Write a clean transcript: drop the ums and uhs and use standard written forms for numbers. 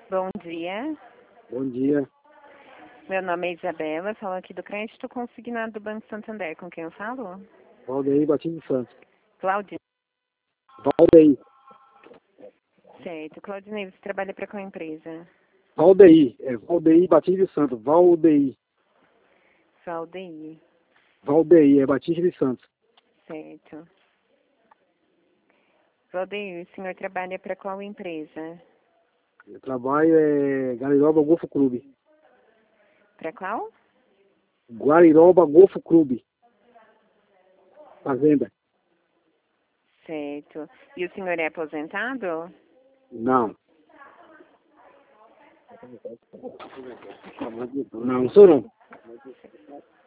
Bom dia, Bom dia. meu nome é Isabela, falo aqui do crédito consignado do Banco Santander. Com quem eu falo? Valdeir Batista de Santos. Claudinei. Valdeir. Certo. Claudinei, você trabalha para qual empresa? Valdeir. É Valdeir Batista de Santos. Valdeir. Valdeir. Valdeir. É Batista de Santos. Certo. Valdeir, o senhor trabalha para qual empresa? Eu trabalho Guariroba Golfo Clube. Para qual? Guariroba Golfo Clube. Fazenda. Certo. E o senhor é aposentado? Não. Não, sou não.